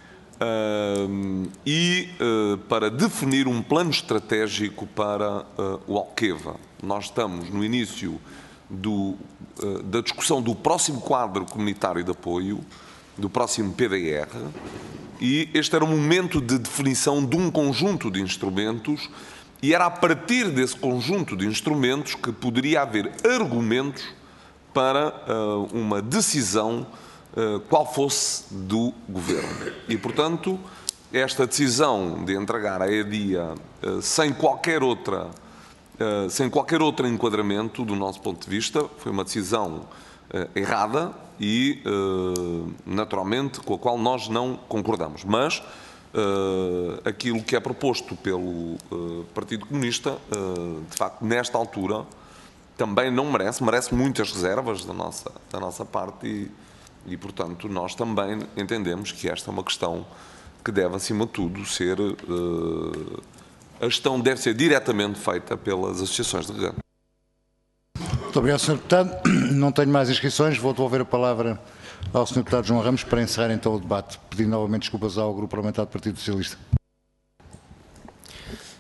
uh, e uh, para definir um plano estratégico para uh, o Alqueva. Nós estamos no início Do, da discussão do próximo quadro comunitário de apoio, do próximo P D R, e este era o momento de definição de um conjunto de instrumentos e era a partir desse conjunto de instrumentos que poderia haver argumentos para uh, uma decisão uh, qual fosse do Governo. E, portanto, esta decisão de entregar à E D I A uh, sem qualquer outra Uh, sem qualquer outro enquadramento, do nosso ponto de vista, foi uma decisão uh, errada e, uh, naturalmente, com a qual nós não concordamos. Mas uh, aquilo que é proposto pelo uh, Partido Comunista, uh, de facto, nesta altura, também não merece, merece muitas reservas da nossa, da nossa parte e, e, portanto, nós também entendemos que esta é uma questão que deve, acima de tudo, ser... Uh, a gestão deve ser diretamente feita pelas associações de regantes. Muito obrigado, senhor Deputado. Não tenho mais inscrições. Vou devolver a palavra ao senhor Deputado João Ramos para encerrar então o debate, pedindo novamente desculpas ao Grupo Parlamentar do Partido Socialista.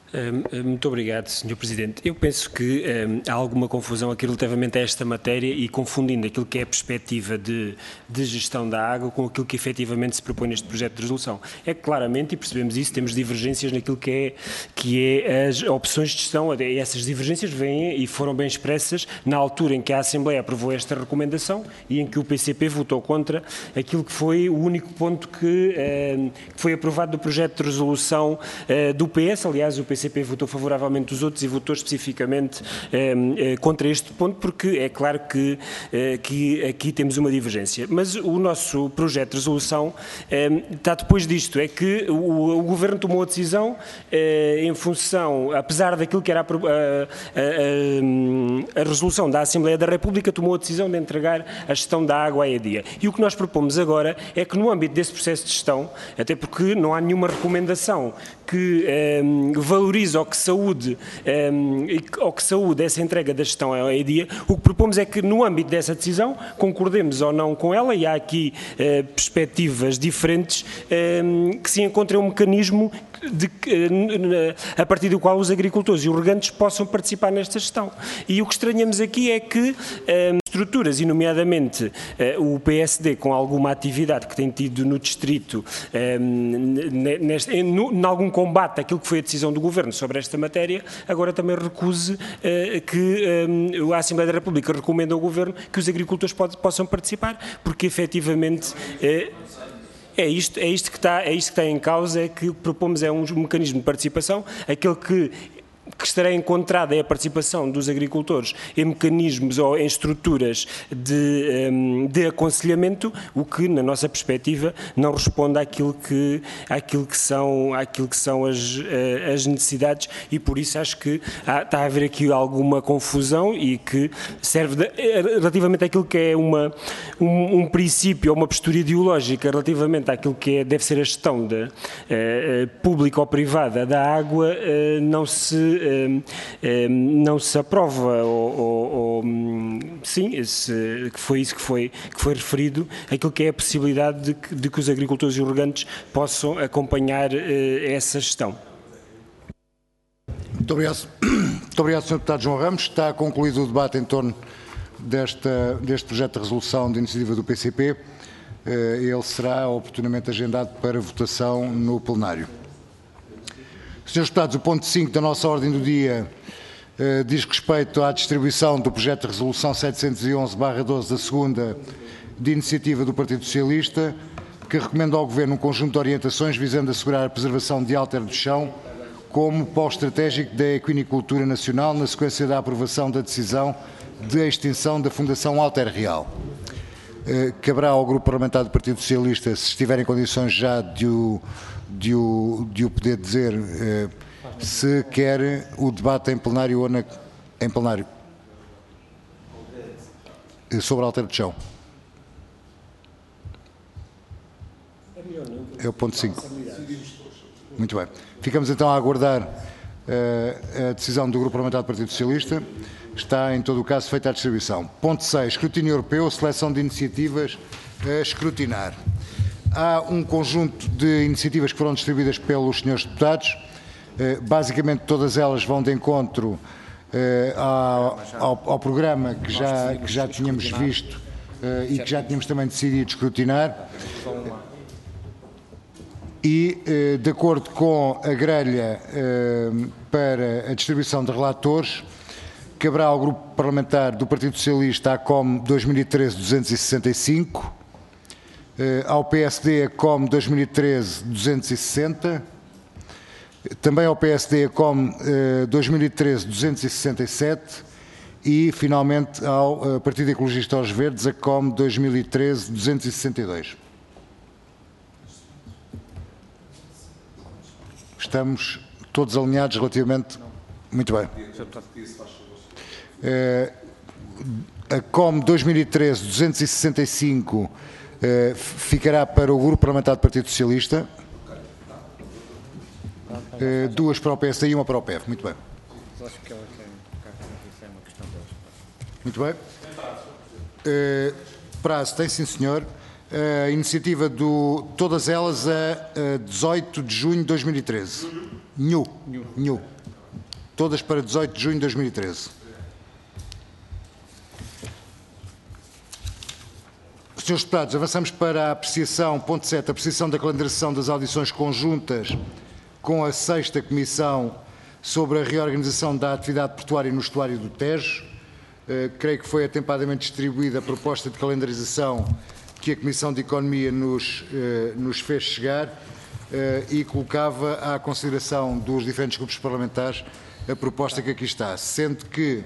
Muito obrigado, senhor Presidente. Eu penso que um, há alguma confusão aqui relativamente a esta matéria e confundindo aquilo que é a perspectiva de, de gestão da água com aquilo que efetivamente se propõe neste projeto de resolução. É que claramente, e percebemos isso, temos divergências naquilo que é, que é as opções de gestão, e essas divergências vêm e foram bem expressas na altura em que a Assembleia aprovou esta recomendação e em que o P C P votou contra aquilo que foi o único ponto que, um, que foi aprovado do projeto de resolução uh, do P S. Aliás, o P C P votou favoravelmente dos outros e votou especificamente eh, eh, contra este ponto, porque é claro que, eh, que aqui temos uma divergência. Mas o nosso projeto de resolução eh, está depois disto, é que o, o Governo tomou a decisão eh, em função, apesar daquilo que era a, a, a, a resolução da Assembleia da República, tomou a decisão de entregar a gestão da água à EDIA. E o que nós propomos agora é que no âmbito desse processo de gestão, até porque não há nenhuma recomendação que eh, valorize ou que saúde, eh, ou que saúde essa entrega da gestão à EDIA, o que propomos é que no âmbito dessa decisão, concordemos ou não com ela, e há aqui eh, perspectivas diferentes, eh, que se encontre um mecanismo de, eh, a partir do qual os agricultores e os regantes possam participar nesta gestão. E o que estranhamos aqui é que eh, estruturas, e nomeadamente eh, o P S D com alguma atividade que tem tido no distrito, eh, neste, em, no, em algum combate àquilo que foi a decisão do Governo sobre esta matéria, agora também recuse eh, que eh, a Assembleia da República recomenda ao Governo que os agricultores pode, possam participar, porque efetivamente eh, é isto, é, isto que está, é isto que está em causa, é que o que propomos é um mecanismo de participação, aquele que que estará encontrada é a participação dos agricultores em mecanismos ou em estruturas de, de aconselhamento, o que, na nossa perspectiva, não responde àquilo que, àquilo que são, àquilo que são as, as necessidades, e por isso acho que há, está a haver aqui alguma confusão e que serve de, relativamente àquilo que é uma, um, um princípio ou uma postura ideológica relativamente àquilo que é, deve ser a gestão de, eh, pública ou privada da água, eh, não se não se aprova ou, ou, ou sim, esse, que foi isso que foi, que foi referido, aquilo que é a possibilidade de que, de que os agricultores e os regantes possam acompanhar essa gestão. Muito obrigado, muito obrigado senhor Deputado João Ramos. Está concluído o debate em torno desta, deste projeto de resolução de iniciativa do P C P. Ele será oportunamente agendado para votação no plenário. Senhores Deputados, o ponto cinco da nossa ordem do dia eh, diz respeito à distribuição do projeto de resolução setecentos e onze barra doze da segunda de iniciativa do Partido Socialista, que recomenda ao Governo um conjunto de orientações visando assegurar a preservação de Alter do Chão como polo estratégico da equinicultura nacional, na sequência da aprovação da decisão de extinção da Fundação Alter Real. Eh, caberá ao Grupo Parlamentar do Partido Socialista, se estiver em condições já de o De o, de o poder dizer, eh, se quer o debate em plenário ou na, em plenário sobre a Alter do Chão. É o ponto cinco. Muito bem. Ficamos então a aguardar uh, a decisão do Grupo Parlamentar do Partido Socialista. Está, em todo o caso, feita a distribuição. Ponto seis. Escrutínio europeu, seleção de iniciativas a escrutinar. Há um conjunto de iniciativas que foram distribuídas pelos senhores deputados. Basicamente, todas elas vão de encontro ao, ao, ao programa que já, que já tínhamos visto e que já tínhamos também decidido escrutinar. E, de acordo com a grelha para a distribuição de relatores, caberá ao Grupo Parlamentar do Partido Socialista a C O M dois mil e treze duzentos e sessenta e cinco, ao P S D a C O M dois mil e treze duzentos e sessenta, também ao P S D a C O M dois mil e treze duzentos e sessenta e sete e, finalmente, ao Partido Ecologista aos Verdes a C O M dois mil e treze duzentos e sessenta e dois. Estamos todos alinhados relativamente... Muito bem. A C O M dois mil e treze duzentos e sessenta e cinco Uh, ficará para o Grupo Parlamentar do Partido Socialista, uh, duas para o P S D e uma para o P E V. Muito bem. Muito bem. Uh, prazo, tem sim senhor. A uh, iniciativa do... Todas elas a uh, dezoito de junho de dois mil e treze. Nhu. Nhu. todas para dezoito de junho de dois mil e treze. Senhores deputados, avançamos para a apreciação, ponto sete, apreciação da calendarização das audições conjuntas com a sexta Comissão sobre a reorganização da atividade portuária no estuário do Tejo. Uh, creio que foi atempadamente distribuída a proposta de calendarização que a Comissão de Economia nos, uh, nos fez chegar uh, e colocava à consideração dos diferentes grupos parlamentares a proposta que aqui está, sendo que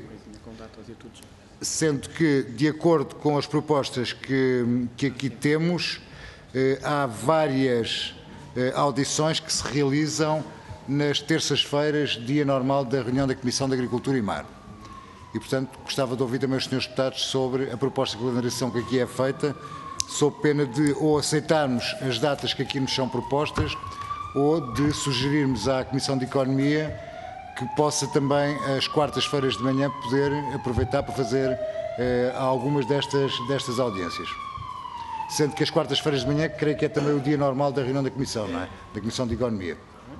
sendo que, de acordo com as propostas que, que aqui temos, eh, há várias eh, audições que se realizam nas terças-feiras, dia normal da reunião da Comissão de Agricultura e Mar. E, portanto, gostava de ouvir também os senhores deputados sobre a proposta de calendarização que aqui é feita, sob pena de ou aceitarmos as datas que aqui nos são propostas ou de sugerirmos à Comissão de Economia que possa também, às quartas-feiras de manhã, poder aproveitar para fazer eh, algumas destas, destas audiências. Sendo que as quartas-feiras de manhã, creio que é também o dia normal da reunião da Comissão, não é? Da Comissão de Economia.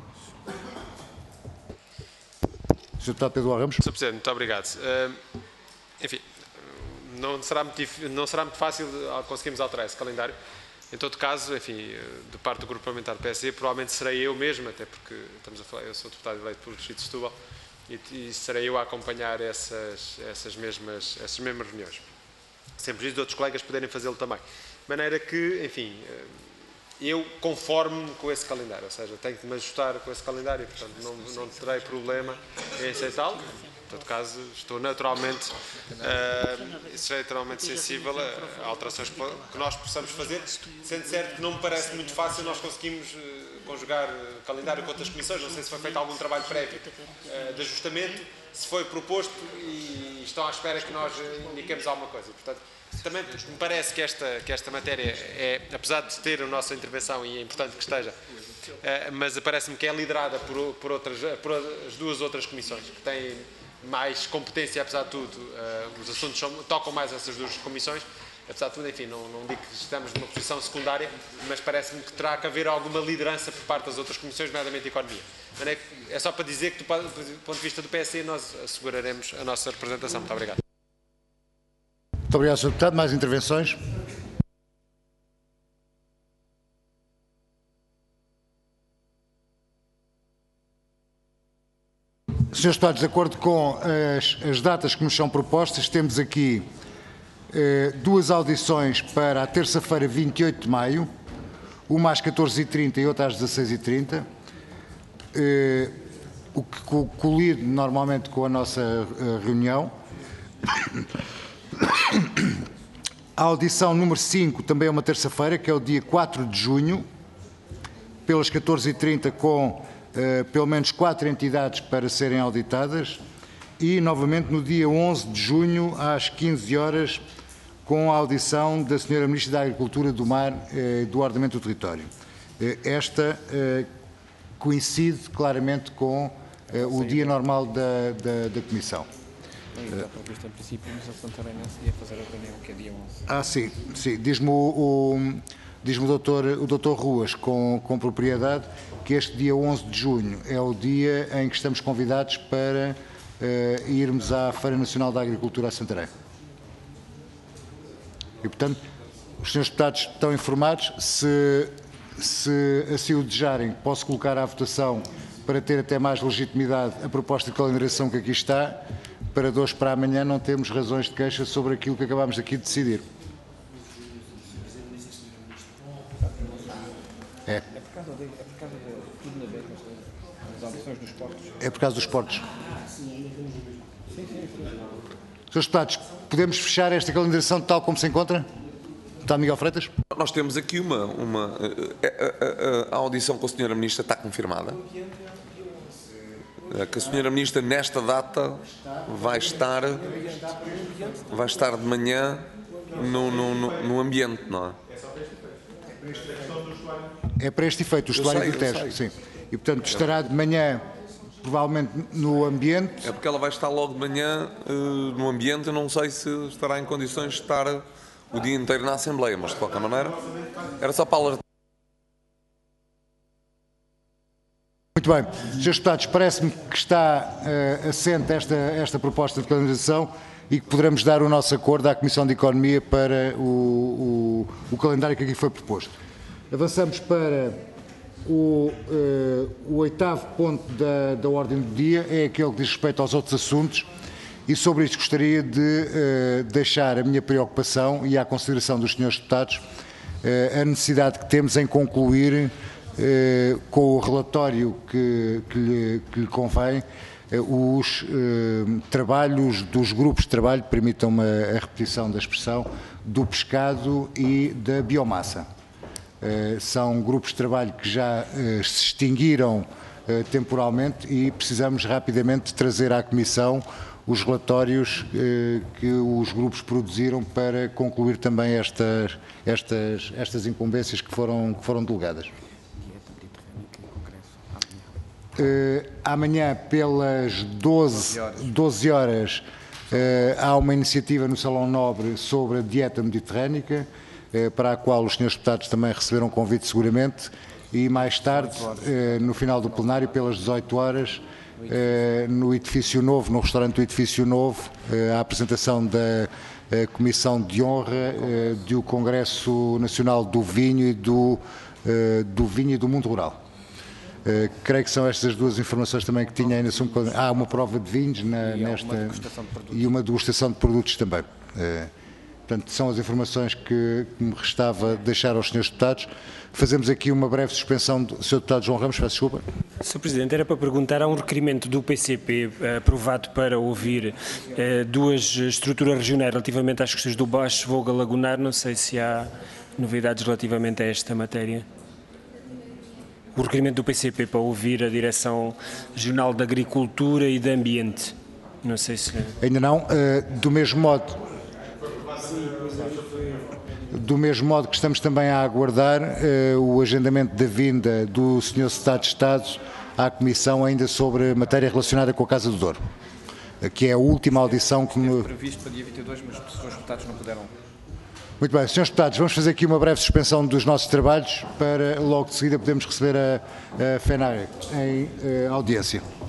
senhor Deputado Pedro Ramos. senhor Presidente, muito obrigado. Uh, enfim, não será, muito, não será muito fácil conseguirmos alterar esse calendário. Em todo caso, enfim, de parte do Grupo Parlamentar do P S D, provavelmente serei eu mesmo, até porque estamos a falar, eu sou deputado eleito pelo Distrito de Setúbal, e, e serei eu a acompanhar essas, essas, mesmas, essas mesmas reuniões. Sempre de outros colegas poderem fazê-lo também. De maneira que, enfim, eu conformo-me com esse calendário, ou seja, tenho que me ajustar com esse calendário, portanto não, não terei problema em aceitá-lo. Em todo caso, estou naturalmente, uh, serei naturalmente sensível a, a alterações que nós possamos fazer, sendo certo que não me parece muito fácil nós conseguimos uh, conjugar uh, calendário com outras comissões. Não sei se foi feito algum trabalho prévio uh, de ajustamento, se foi proposto e estão à espera que nós indiquemos alguma coisa. Portanto, também me parece que esta, que esta matéria, é, apesar de ter a nossa intervenção, e é importante que esteja, uh, mas parece-me que é liderada por, por, outras, por as duas outras comissões, que têm mais competência, apesar de tudo, uh, os assuntos são, tocam mais essas duas comissões, apesar de tudo, enfim, não, não digo que estamos numa posição secundária, mas parece-me que terá que haver alguma liderança por parte das outras comissões, nomeadamente a Economia. É só para dizer que, do ponto de vista do P S D, nós asseguraremos a nossa representação. Muito obrigado. Muito obrigado, senhor Deputado. Mais intervenções? Senhores Deputados, de acordo com as, as datas que nos são propostas, temos aqui eh, duas audições para a terça-feira, vinte e oito de maio, uma às catorze e trinta e outra às dezasseis e trinta, eh, o que colide normalmente com a nossa eh, reunião. A audição número cinco também é uma terça-feira, que é o dia quatro de junho, pelas catorze e trinta, com Uh, pelo menos quatro entidades para serem auditadas e, novamente, no dia onze de junho, às quinze horas, com a audição da senhora Ministra da Agricultura, do Mar e uh, do Ordenamento do Território. Uh, esta uh, coincide claramente com uh, o dia normal da, da, da Comissão. Em princípio, mas a Santarém ia fazer a reunião, que é dia onze. Ah, sim, sim. Diz-me o, o, diz-me o doutor, o doutor Ruas, com, com propriedade, que este dia onze de junho é o dia em que estamos convidados para uh, irmos à Feira Nacional da Agricultura a Santarém. E, portanto, os senhores deputados estão informados. Se, se assim o desejarem, posso colocar à votação para ter até mais legitimidade a proposta de calendarização que aqui está. Para de hoje para amanhã não temos razões de queixa sobre aquilo que acabámos aqui de decidir. É. É por causa dos portos. Senhores deputados, podemos fechar esta calendarização tal como se encontra? Deputado Miguel Freitas? Nós temos aqui uma... uma a, a, a audição com a senhora Ministra está confirmada. Que a senhora Ministra, nesta data, vai estar, vai estar de manhã no, no, no, no ambiente, não é? É para este efeito, o estuário do Tejo, sim. E, portanto, estará de manhã, provavelmente, no ambiente. É porque ela vai estar logo de manhã uh, no ambiente. Eu não sei se estará em condições de estar o dia inteiro na Assembleia, mas, de qualquer maneira, era só para alertar. Muito bem. senhores Deputados, parece-me que está uh, assente esta, esta proposta de calendarização e que poderemos dar o nosso acordo à Comissão de Economia para o, o, o calendário que aqui foi proposto. Avançamos para o, uh, o oitavo ponto da, da ordem do dia, é aquele que diz respeito aos outros assuntos, e sobre isto gostaria de uh, deixar a minha preocupação e à consideração dos senhores deputados uh, a necessidade que temos em concluir uh, com o relatório que, que, lhe, que lhe convém uh, os uh, trabalhos dos grupos de trabalho, permitam-me a repetição da expressão, do pescado e da biomassa. Uh, são grupos de trabalho que já uh, se extinguiram uh, temporalmente e precisamos rapidamente trazer à Comissão os relatórios eh, que os grupos produziram para concluir também estas, estas, estas incumbências que foram, que foram delegadas. Eh, amanhã, pelas doze horas, eh, há uma iniciativa no Salão Nobre sobre a dieta mediterrânica, eh, para a qual os senhores deputados também receberam convite seguramente, e mais tarde, eh, no final do plenário, pelas dezoito horas, Uh, no edifício novo, no restaurante do edifício novo, uh, a apresentação da uh, Comissão de Honra uh, do Congresso Nacional do Vinho e do, uh, do Vinho e do Mundo Rural. Uh, creio que são estas duas informações também que tinha ainda. Há uma prova de vinhos na, e nesta uma e uma degustação de produtos também. Uh, portanto, são as informações que, que me restava deixar aos senhores deputados. Fazemos aqui uma breve suspensão do senhor Deputado João Ramos, peço desculpa. senhor Presidente, era para perguntar, há um requerimento do P C P uh, aprovado para ouvir uh, duas estruturas regionais relativamente às questões do Baixo Voga Lagunar, não sei se há novidades relativamente a esta matéria. O requerimento do P C P para ouvir a Direção Regional da Agricultura e do Ambiente, não sei se... Ainda não, uh, do mesmo modo... Do mesmo modo que estamos também a aguardar uh, o agendamento da vinda do senhor Secretário de Estado à Comissão ainda sobre matéria relacionada com a Casa do Douro, uh, que é a última audição que... Esteve previsto para dia vinte e dois, mas os senhores deputados não puderam. Muito bem, senhores deputados, vamos fazer aqui uma breve suspensão dos nossos trabalhos para logo de seguida podermos receber a, a FENAG em uh, audiência.